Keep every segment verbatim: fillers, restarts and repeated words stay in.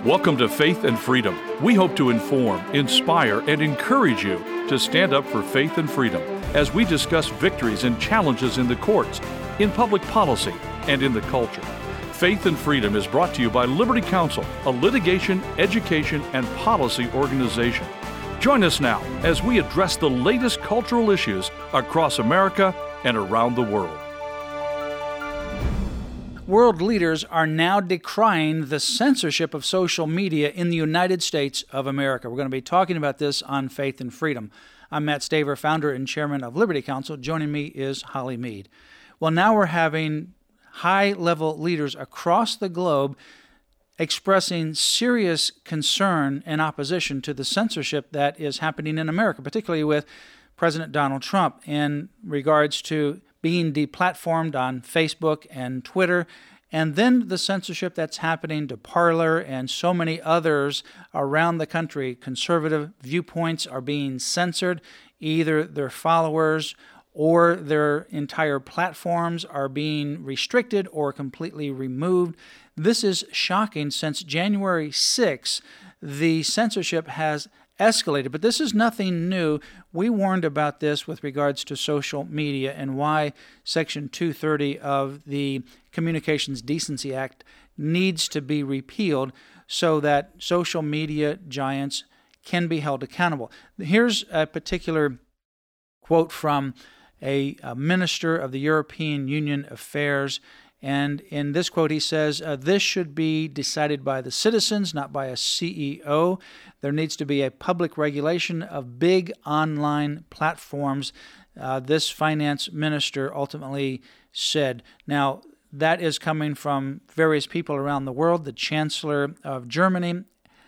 Welcome to Faith and Freedom. We hope to inform, inspire, and encourage you to stand up for faith and freedom as we discuss victories and challenges in the courts, in public policy, and in the culture. Faith and Freedom is brought to you by Liberty Counsel, a litigation, education, and policy organization. Join us now as we address the latest cultural issues across America and around the world. World leaders are now decrying the censorship of social media in the United States of America. We're going to be talking about this on Faith and Freedom. I'm Matt Staver, founder and chairman of Liberty Counsel. Joining me is Holly Mead. Well, now we're having high-level leaders across the globe expressing serious concern and opposition to the censorship that is happening in America, particularly with President Donald Trump in regards to being deplatformed on Facebook and Twitter, and then the censorship that's happening to Parler and so many others around the country. Conservative viewpoints are being censored. Either their followers or their entire platforms are being restricted or completely removed. This is shocking. Since January sixth, the censorship has escalated, but this is nothing new. We warned about this with regards to social media and why Section two thirty of the Communications Decency Act needs to be repealed so that social media giants can be held accountable. Here's a particular quote from a, a minister of the European Union Affairs. And in this quote, he says, uh, this should be decided by the citizens, not by a C E O. There needs to be a public regulation of big online platforms. Uh, this finance minister ultimately said. Now, that is coming from various people around the world. The Chancellor of Germany,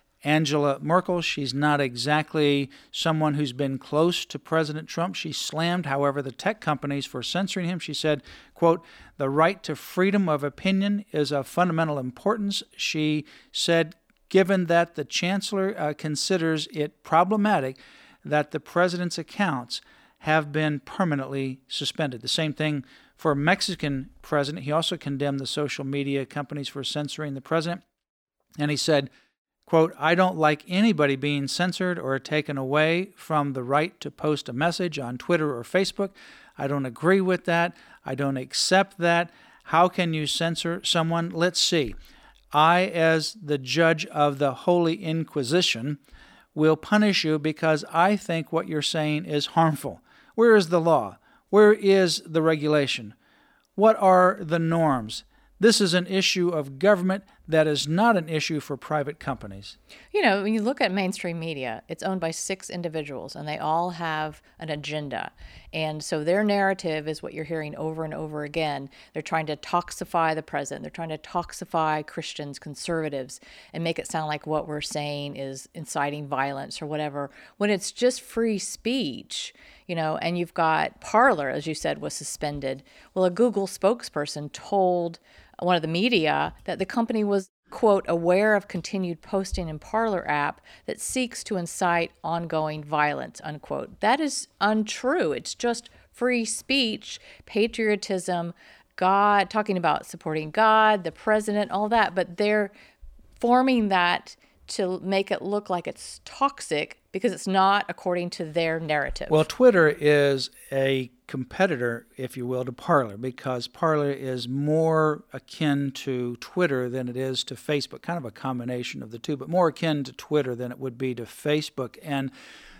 Angela Merkel, she's not exactly someone who's been close to President Trump. She slammed, however, the tech companies for censoring him. She said, quote, "The right to freedom of opinion is of fundamental importance." She said, given that the Chancellor uh, considers it problematic that the president's accounts have been permanently suspended. The same thing for Mexican president. He also condemned the social media companies for censoring the president. And he said, quote, "I don't like anybody being censored or taken away from the right to post a message on Twitter or Facebook. I don't agree with that. I don't accept that. How can you censor someone? Let's see. I, as the judge of the Holy Inquisition, will punish you because I think what you're saying is harmful. Where is the law? Where is the regulation? What are the norms? This is an issue of government that is not an issue for private companies." You know, when you look at mainstream media, it's owned by six individuals, and they all have an agenda. And so their narrative is what you're hearing over and over again. They're trying to toxify the president. They're trying to toxify Christians, conservatives, and make it sound like what we're saying is inciting violence or whatever, when it's just free speech. You know, and you've got Parler, as you said, was suspended. Well, a Google spokesperson told one of the media that the company was, quote, aware of continued posting in Parler app that seeks to incite ongoing violence, unquote. That is untrue. It's just free speech, patriotism, God, talking about supporting God, the president, all that. But they're forming that to make it look like it's toxic because it's not according to their narrative. Well, Twitter is a competitor, if you will, to Parler, because Parler is more akin to Twitter than it is to Facebook, kind of a combination of the two, but more akin to Twitter than it would be to Facebook. And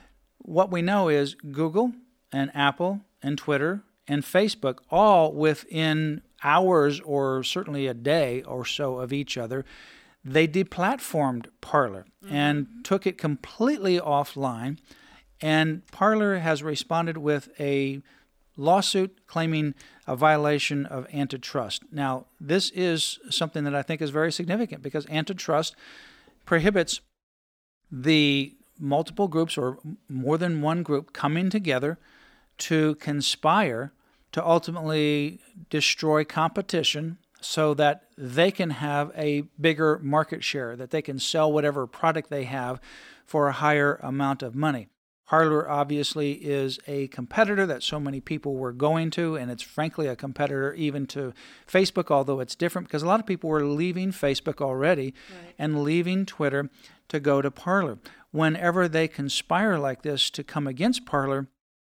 what we know is Google and Apple and Twitter and Facebook, all within hours or certainly a day or so of each other, they deplatformed Parler mm-hmm. and took it completely offline. And Parler has responded with a lawsuit claiming a violation of antitrust. Now, this is something that I think is very significant because antitrust prohibits the multiple groups or more than one group coming together to conspire to ultimately destroy competition so that they can have a bigger market share, that they can sell whatever product they have for a higher amount of money. Parler obviously is a competitor that so many people were going to, and it's frankly a competitor even to Facebook, although it's different because a lot of people were leaving Facebook already right. and leaving Twitter to go to Parler. Whenever they conspire like this to come against Parler,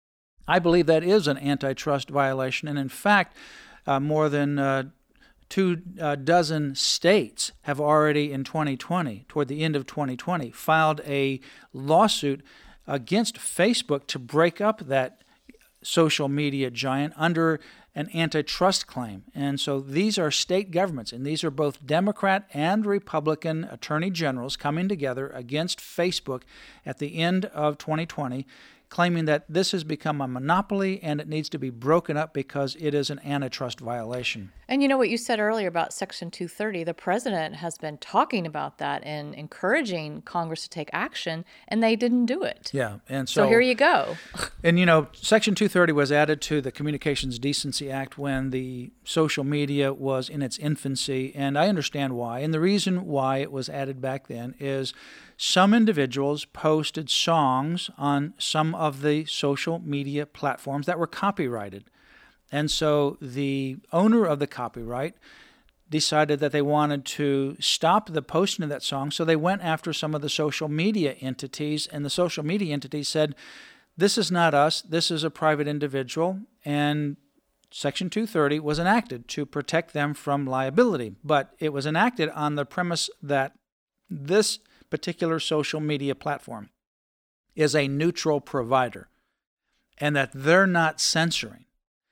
I believe that is an antitrust violation. And in fact, uh, more than uh, two uh, dozen states have already in twenty twenty, toward the end of twenty twenty, filed a lawsuit against Facebook to break up that social media giant under an antitrust claim. And so these are state governments, and these are both Democrat and Republican attorney generals coming together against Facebook at the end of twenty twenty, claiming that this has become a monopoly and it needs to be broken up because it is an antitrust violation. And you know what you said earlier about Section two thirty, the president has been talking about that and encouraging Congress to take action, and they didn't do it. Yeah, and so, so here you go. And you know, Section two thirty was added to the Communications Decency Act when the social media was in its infancy, and I understand why. And the reason why it was added back then is some individuals posted songs on some of the social media platforms that were copyrighted. And so the owner of the copyright decided that they wanted to stop the posting of that song, so they went after some of the social media entities, and the social media entities said, this is not us, this is a private individual, and Section two thirty was enacted to protect them from liability. But it was enacted on the premise that this particular social media platform is a neutral provider and that they're not censoring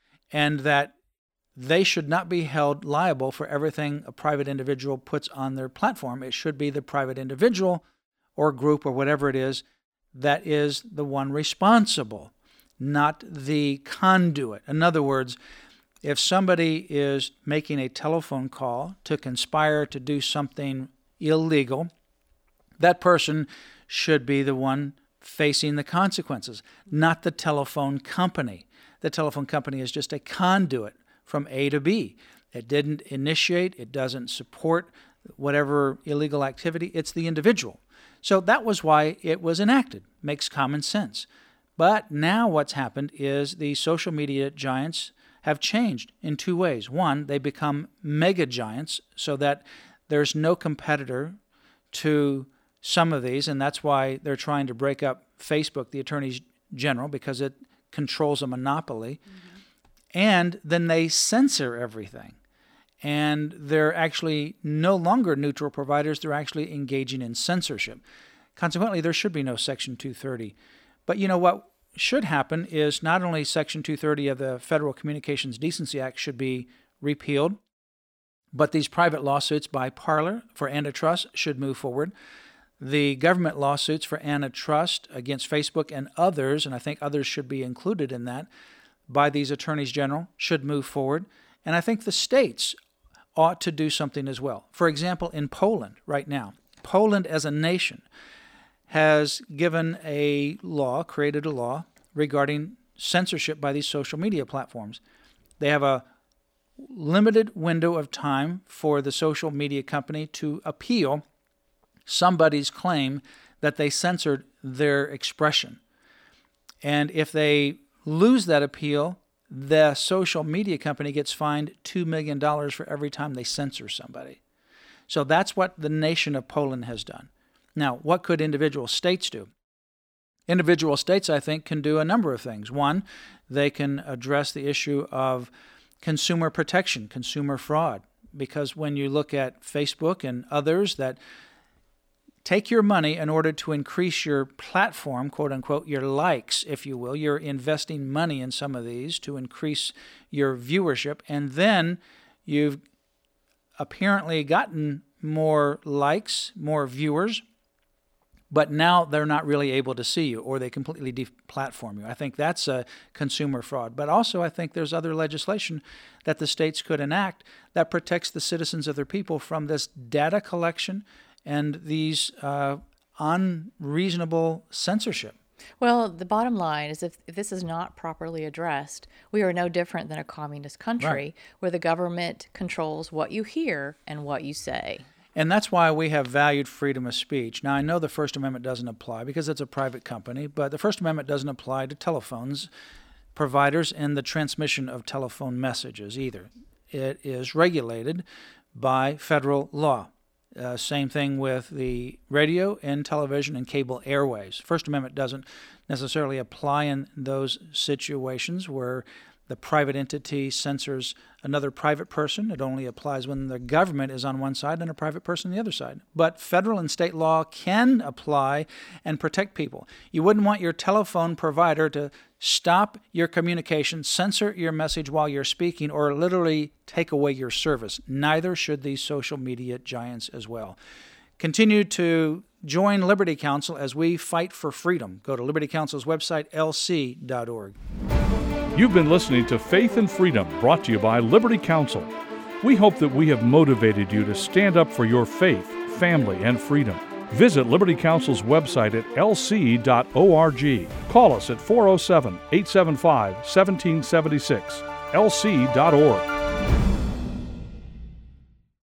and that they should not be held liable for everything a private individual puts on their platform. It should be the private individual or group or whatever it is that is the one responsible, not the conduit. In other words, if somebody is making a telephone call to conspire to do something illegal, that person should be the one facing the consequences, not the telephone company. The telephone company is just a conduit from A to B. It didn't initiate, it doesn't support whatever illegal activity, it's the individual. So that was why it was enacted. Makes common sense. But now what's happened is the social media giants have changed in two ways. One, they become mega giants so that there's no competitor to some of these, and that's why they're trying to break up Facebook, the attorneys general, because it controls a monopoly. Mm-hmm. And then they censor everything. And they're actually no longer neutral providers, they're actually engaging in censorship. Consequently, there should be no Section two thirty. But you know what should happen is not only Section two thirty of the Federal Communications Decency Act should be repealed, but these private lawsuits by Parler for antitrust should move forward. The government lawsuits for antitrust against Facebook and others, and I think others should be included in that, by these attorneys general should move forward. And I think the states ought to do something as well. For example, in Poland right now, Poland as a nation has given a law, created a law regarding censorship by these social media platforms. They have a limited window of time for the social media company to appeal somebody's claim that they censored their expression. And if they lose that appeal, the social media company gets fined two million dollars for every time they censor somebody. So that's what the nation of Poland has done. Now, what could individual states do? Individual states, I think, can do a number of things. One, they can address the issue of consumer protection, consumer fraud, because when you look at Facebook and others that take your money in order to increase your platform, quote unquote, your likes, if you will. You're investing money in some of these to increase your viewership, and then you've apparently gotten more likes, more viewers, but now they're not really able to see you, or they completely deplatform you. I think that's a consumer fraud. But also I think there's other legislation that the states could enact that protects the citizens of their people from this data collection and these uh, unreasonable censorship. Well, the bottom line is if, if this is not properly addressed, we are no different than a communist country right. where the government controls what you hear and what you say. And that's why we have valued freedom of speech. Now, I know the First Amendment doesn't apply because it's a private company, but the First Amendment doesn't apply to telephones providers and the transmission of telephone messages either. It is regulated by federal law. Uh, same thing with the radio and television and cable airways. First Amendment doesn't necessarily apply in those situations where the private entity censors another private person. It only applies when the government is on one side and a private person on the other side. But federal and state law can apply and protect people. You wouldn't want your telephone provider to stop your communication, censor your message while you're speaking, or literally take away your service. Neither should these social media giants as well. Continue to join Liberty Counsel as we fight for freedom. Go to Liberty Counsel's website, L C dot org. You've been listening to Faith and Freedom, brought to you by Liberty Counsel. We hope that we have motivated you to stand up for your faith, family, and freedom. Visit Liberty Counsel's website at L C dot org. Call us at four oh seven, eight seven five, one seven seven six, L C dot org.